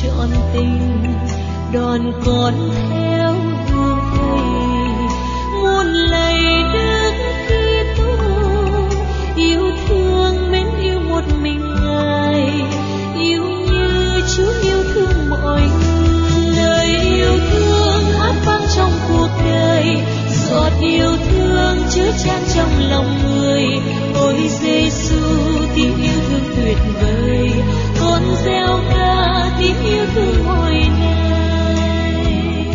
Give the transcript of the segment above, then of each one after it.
trọn tình, đòn con theo hương thầy. Muôn lạy Đức Kitô, yêu thương mến yêu một mình Ngài, yêu như Chúa yêu thương mọi người. Lời yêu thương hát vang trong cuộc đời, giọt yêu thương chứa chan trong lòng người. Ôi Giêsu, tiếng yêu thương tuyệt vời, con gieo ca tiếng yêu thương mỗi ngày.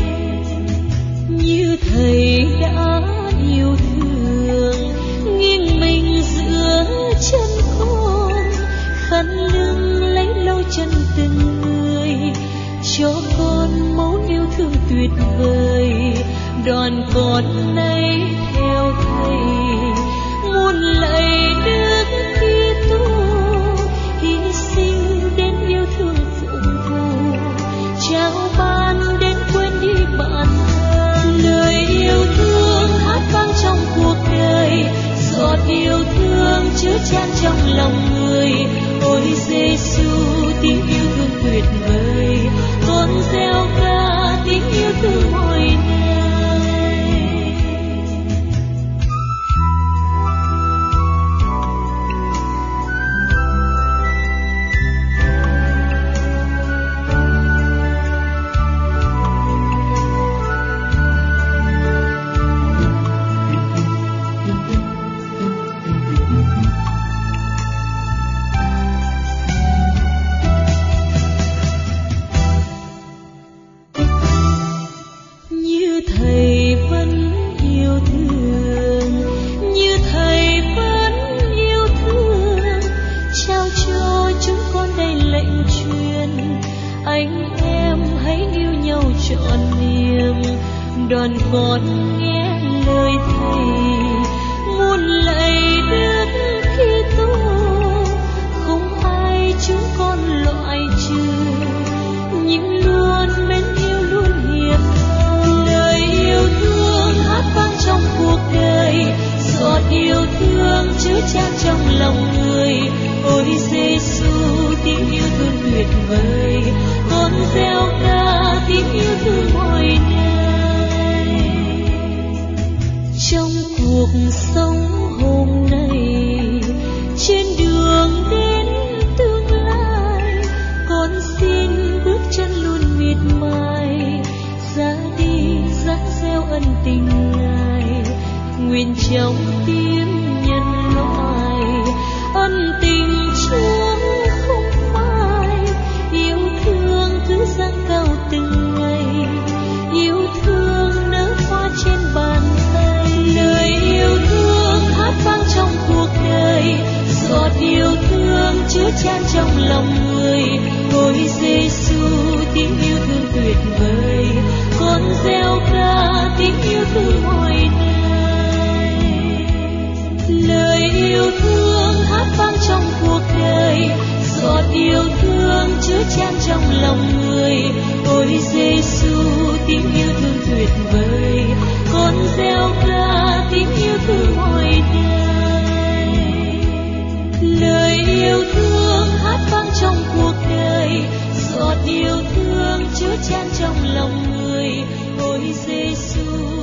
Như Thầy đã yêu thương, nghiêng mình giữa chân con, khăn lưng lấy lau chân từng người, cho con máu yêu thương tuyệt vời. Đoàn con nay theo Thầy, muôn lạy Đức Kitô, hy sinh đến yêu thương phụng phù, trao ban đến quên đi bản thân. Lời yêu thương hát vang trong cuộc đời, giọt yêu thương chứa chan trong lòng người. Ôi Giêsu, tiếng yêu thương tuyệt vời, con gieo ca tiếng yêu thương mỗi ngày. Đoàn con nghe lời Thầy, muôn lạy Đức Kitô, không ai chúng con loại trừ, nhưng luôn mến yêu luôn hiệp thông. Lời yêu thương hát vang trong cuộc đời, giọt yêu thương chứa chan trong lòng người. Ôi Giêsu, tiếng yêu thương tuyệt vời, con gieo ca tiếng yêu thương mỗi ngày. Trong cuộc sống hôm nay, trên đường đến tương lai, con xin bước chân luôn miệt mài, ra đi dắt gieo ân tình Ngài. Nguyện trong tim nhân loại, ân tình Chúa không phai, yêu thương cứ dâng cao từng ngày, yêu thương nở hoa trên bàn tay. Lời yêu thương hát vang trong cuộc đời, giọt yêu thương chứa chan trong lòng người. Ôi Giêsu, tiếng yêu thương tuyệt vời, con gieo ca tiếng yêu thương mỗi ngày. Lời yêu thương hát vang trong cuộc đời, giọt yêu thương chứa chan trong lòng người. Ôi Giêsu, tiếng yêu thương tuyệt vời, con gieo ca tiếng yêu thương mỗi ngày. Lời yêu thương hát vang trong cuộc đời, giọt yêu thương chứa chan trong lòng người. Ôi Giêsu,